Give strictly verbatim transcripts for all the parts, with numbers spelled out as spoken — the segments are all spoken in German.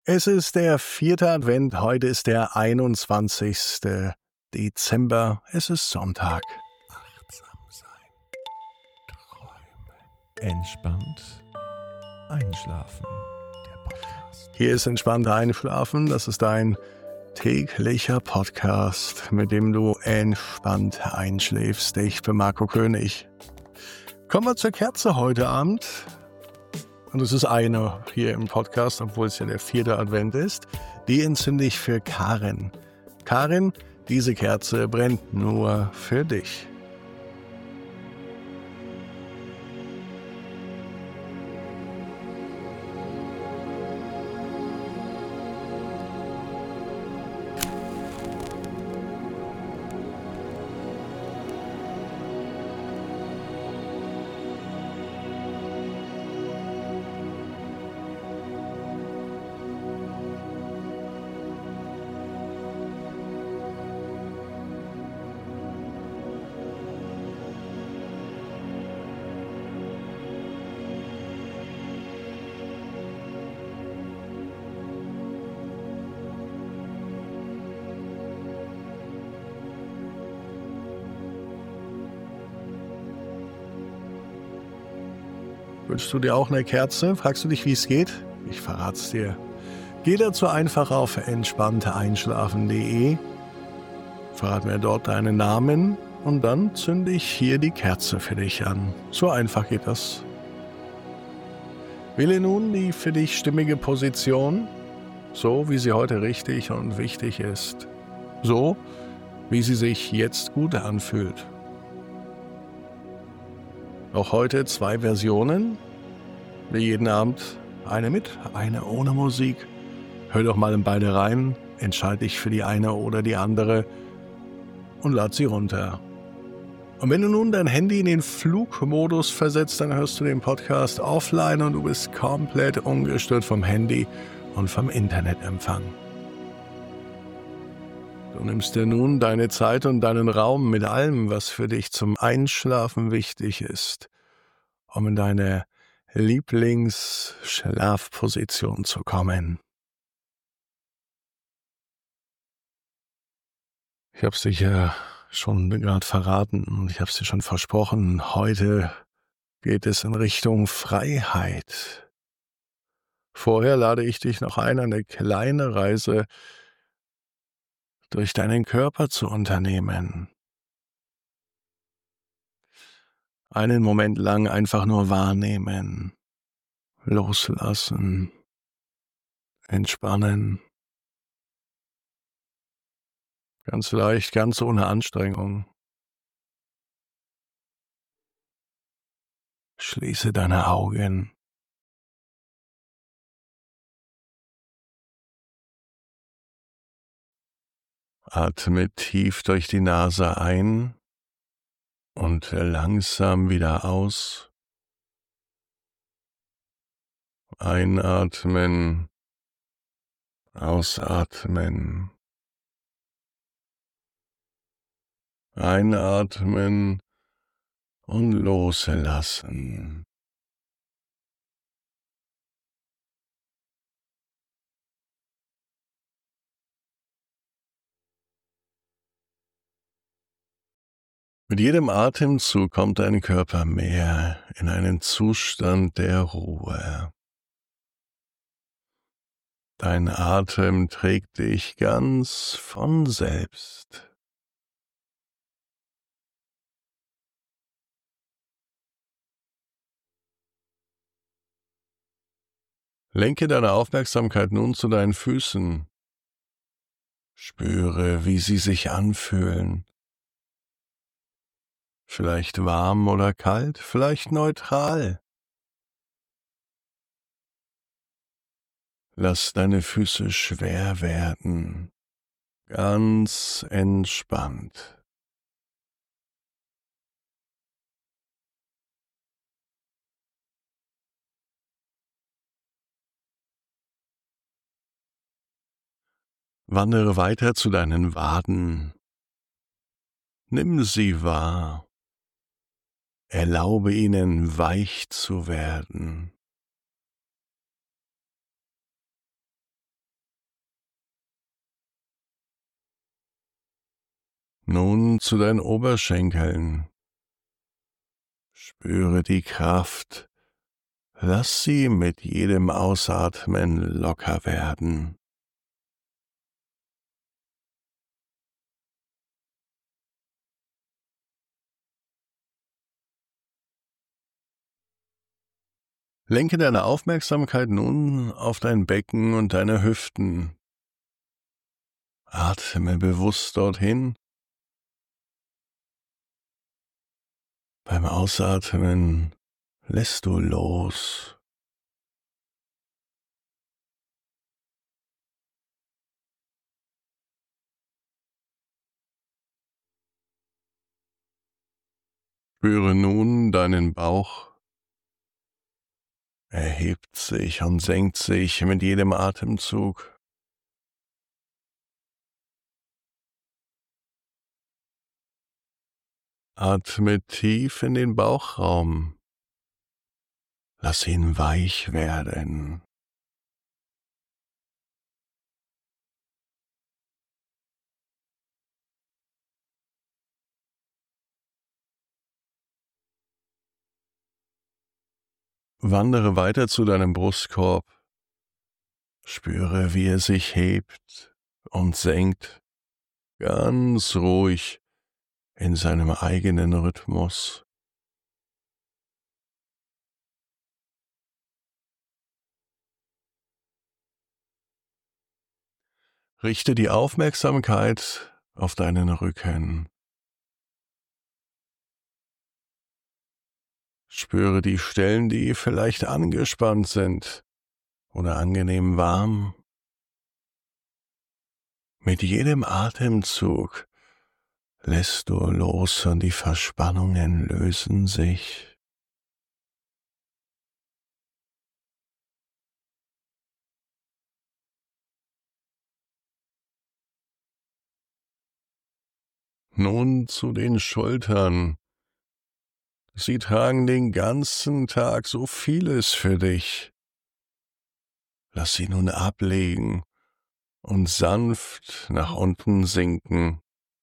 Es ist der vierte Advent, heute ist der einundzwanzigste Dezember, es ist Sonntag. Achtsam sein, träumen, entspannt einschlafen. Der Podcast. Hier ist entspannt einschlafen, das ist ein täglicher Podcast, mit dem du entspannt einschläfst. Ich bin Marco König. Kommen wir zur Kerze heute Abend. Und es ist eine hier im Podcast, obwohl es ja der vierte Advent ist. Die entzünde ich für Karin. Karin, diese Kerze brennt nur für dich. Wünschst du dir auch eine Kerze? Fragst du dich, wie es geht? Ich verrat's dir. Geh dazu einfach auf entspannte einschlafen punkt de, verrat mir dort deinen Namen und dann zünde ich hier die Kerze für dich an. So einfach geht das. Wähle nun die für dich stimmige Position, so wie sie heute richtig und wichtig ist. So, wie sie sich jetzt gut anfühlt. Auch heute zwei Versionen, wie jeden Abend, eine mit, eine ohne Musik. Hör doch mal in beide rein, entscheide dich für die eine oder die andere und lad sie runter. Und wenn du nun dein Handy in den Flugmodus versetzt, dann hörst du den Podcast offline und du bist komplett ungestört vom Handy und vom Internetempfang. Du nimmst dir nun deine Zeit und deinen Raum mit allem, was für dich zum Einschlafen wichtig ist, um in deine Lieblingsschlafposition zu kommen. Ich habe es dir ja schon gerade verraten und ich habe es dir schon versprochen, heute geht es in Richtung Freiheit. Vorher lade ich dich noch ein, eine kleine Reise durch deinen Körper zu unternehmen. Einen Moment lang einfach nur wahrnehmen, loslassen, entspannen. Ganz leicht, ganz ohne Anstrengung. Schließe deine Augen. Atme tief durch die Nase ein und langsam wieder aus. Einatmen, ausatmen. Einatmen und loslassen. Mit jedem Atemzug kommt dein Körper mehr in einen Zustand der Ruhe. Dein Atem trägt dich ganz von selbst. Lenke deine Aufmerksamkeit nun zu deinen Füßen. Spüre, wie sie sich anfühlen. Vielleicht warm oder kalt, vielleicht neutral. Lass deine Füße schwer werden, ganz entspannt. Wandere weiter zu deinen Waden. Nimm sie wahr. Erlaube ihnen, weich zu werden. Nun zu deinen Oberschenkeln. Spüre die Kraft. Lass sie mit jedem Ausatmen locker werden. Lenke deine Aufmerksamkeit nun auf dein Becken und deine Hüften. Atme bewusst dorthin. Beim Ausatmen lässt du los. Spüre nun deinen Bauch. Er hebt sich und senkt sich mit jedem Atemzug. Atme tief in den Bauchraum. Lass ihn weich werden. Wandere weiter zu deinem Brustkorb. Spüre, wie er sich hebt und senkt, ganz ruhig in seinem eigenen Rhythmus. Richte die Aufmerksamkeit auf deinen Rücken. Spüre die Stellen, die vielleicht angespannt sind oder angenehm warm. Mit jedem Atemzug lässt du los und die Verspannungen lösen sich. Nun zu den Schultern. Sie tragen den ganzen Tag so vieles für dich. Lass sie nun ablegen und sanft nach unten sinken.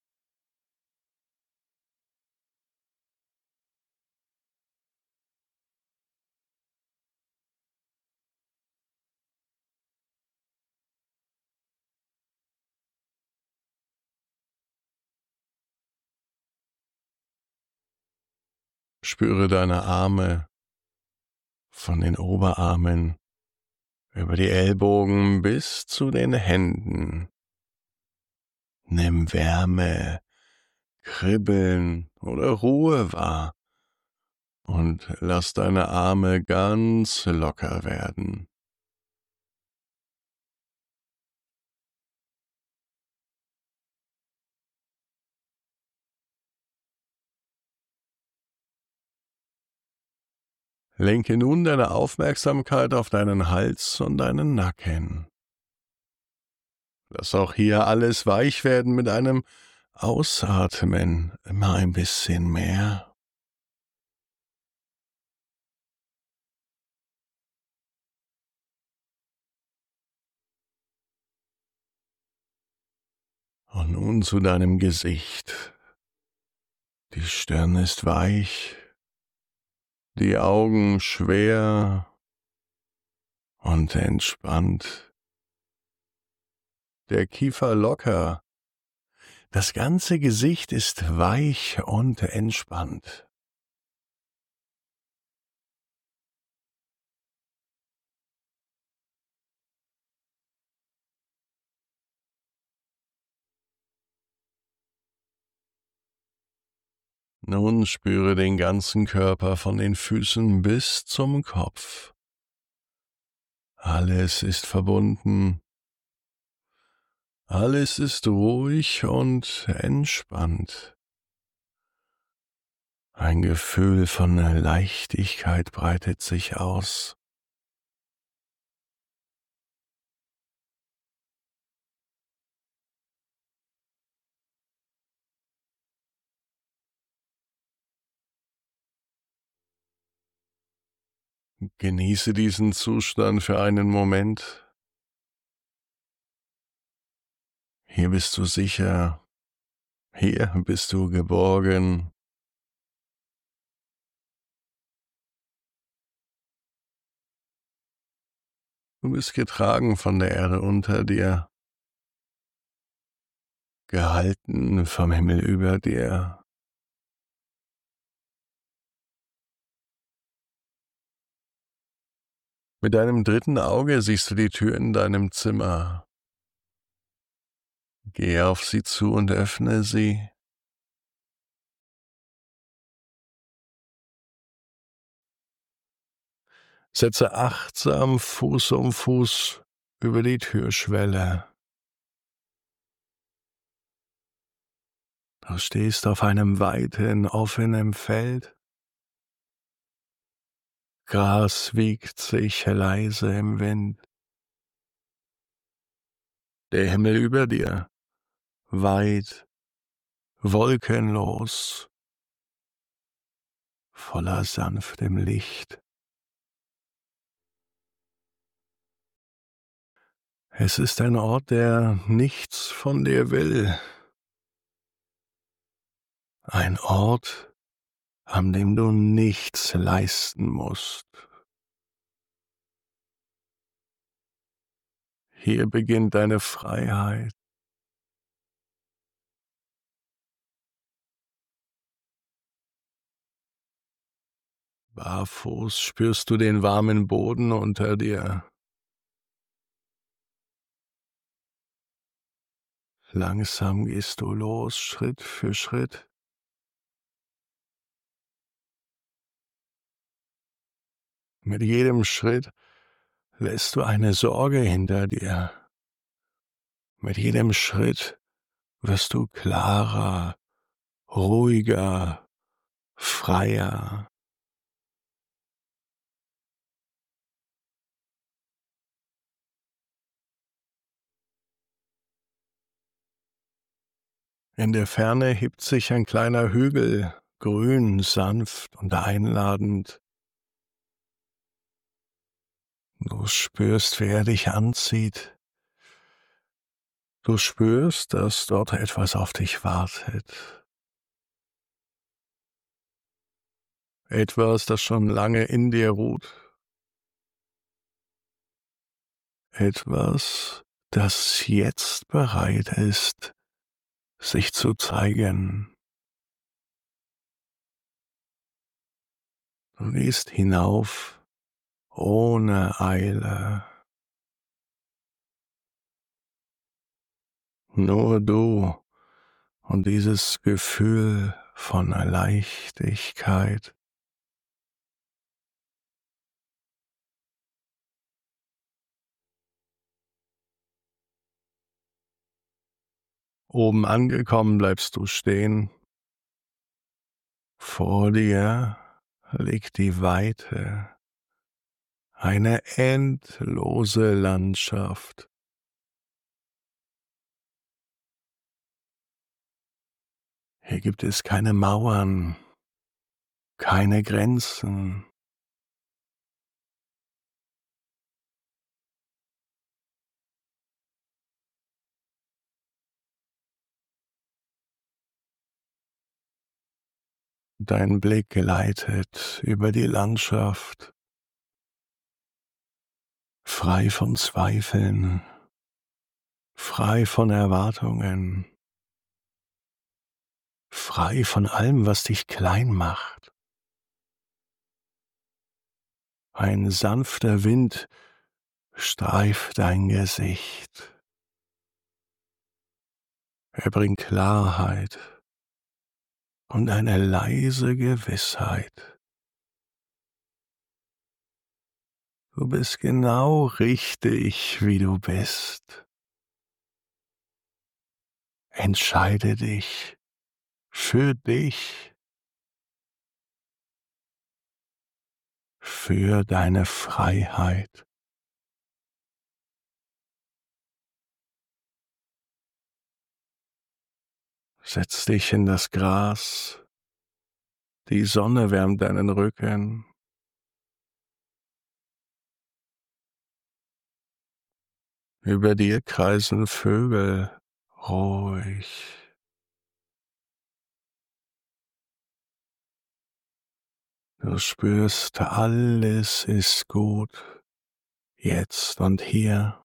Spüre deine Arme von den Oberarmen über die Ellbogen bis zu den Händen. Nimm Wärme, Kribbeln oder Ruhe wahr und lass deine Arme ganz locker werden. Lenke nun deine Aufmerksamkeit auf deinen Hals und deinen Nacken. Lass auch hier alles weich werden mit einem Ausatmen, immer ein bisschen mehr. Und nun zu deinem Gesicht. Die Stirn ist weich, die Augen schwer und entspannt, der Kiefer locker, das ganze Gesicht ist weich und entspannt. Nun spüre den ganzen Körper von den Füßen bis zum Kopf. Alles ist verbunden. Alles ist ruhig und entspannt. Ein Gefühl von Leichtigkeit breitet sich aus. Genieße diesen Zustand für einen Moment. Hier bist du sicher, Hier bist du geborgen. Du bist getragen von der Erde unter dir, gehalten vom Himmel über dir. Mit deinem dritten Auge siehst du die Tür in deinem Zimmer. Geh auf sie zu und öffne sie. Setze achtsam Fuß um Fuß über die Türschwelle. Du stehst auf einem weiten, offenen Feld. Gras wiegt sich leise im Wind. Der Himmel über dir, weit, wolkenlos, voller sanftem Licht. Es ist ein Ort, der nichts von dir will. Ein Ort, an dem du nichts leisten musst. Hier beginnt deine Freiheit. Barfuß spürst du den warmen Boden unter dir. Langsam gehst du los, Schritt für Schritt. Mit jedem Schritt lässt du eine Sorge hinter dir. Mit jedem Schritt wirst du klarer, ruhiger, freier. In der Ferne hebt sich ein kleiner Hügel, grün, sanft und einladend. Du spürst, wie er dich anzieht. Du spürst, dass dort etwas auf dich wartet. Etwas, das schon lange in dir ruht. Etwas, das jetzt bereit ist, sich zu zeigen. Du gehst hinauf ohne Eile. Nur du und dieses Gefühl von Leichtigkeit. Oben angekommen bleibst du stehen. Vor dir liegt die Weite, eine endlose Landschaft. Hier gibt es keine Mauern, keine Grenzen. Dein Blick gleitet über die Landschaft, frei von Zweifeln, frei von Erwartungen, frei von allem, was dich klein macht. Ein sanfter Wind streift dein Gesicht. Er bringt Klarheit und eine leise Gewissheit. Du bist genau richtig, wie du bist. Entscheide dich für dich, für deine Freiheit. Setz dich in das Gras, die Sonne wärmt deinen Rücken. Über dir kreisen Vögel ruhig. Du spürst, alles ist gut, jetzt und hier.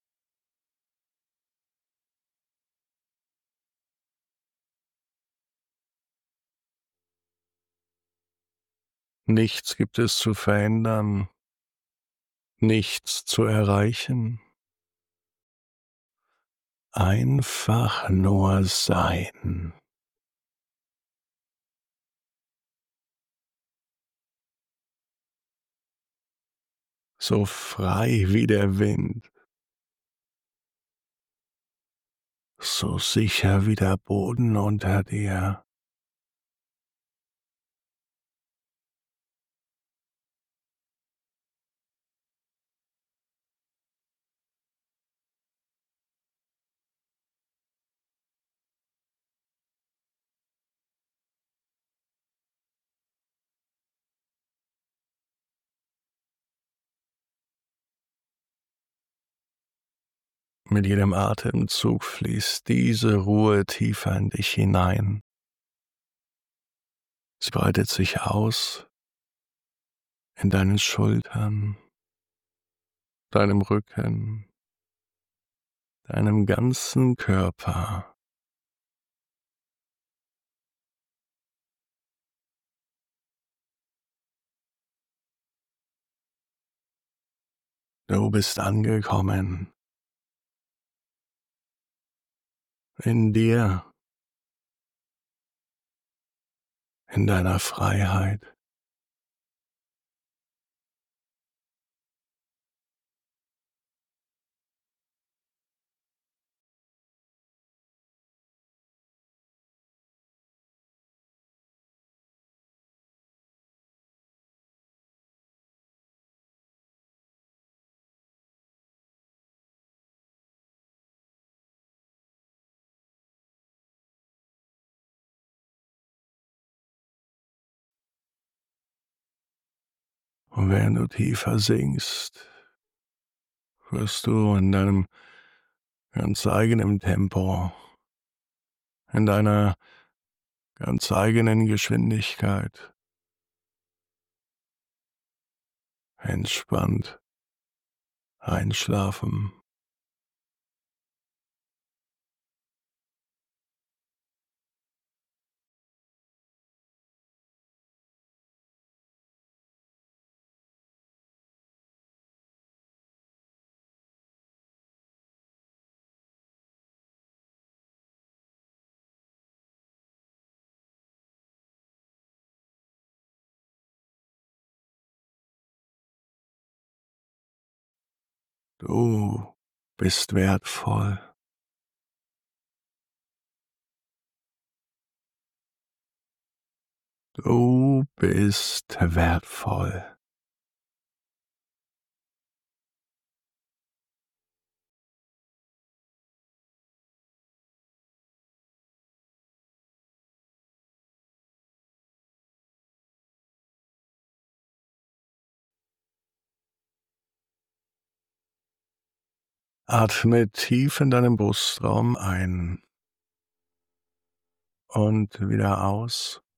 Nichts gibt es zu verändern, nichts zu erreichen. Einfach nur sein. So frei wie der Wind. So sicher wie der Boden unter dir. Mit jedem Atemzug fließt diese Ruhe tiefer in dich hinein. Sie breitet sich aus in deinen Schultern, deinem Rücken, deinem ganzen Körper. Du bist angekommen. In dir. In deiner Freiheit. Und während du tiefer sinkst, wirst du in deinem ganz eigenen Tempo, in deiner ganz eigenen Geschwindigkeit entspannt einschlafen. Du bist wertvoll. Du bist wertvoll. Atme tief in deinem Brustraum ein und wieder aus.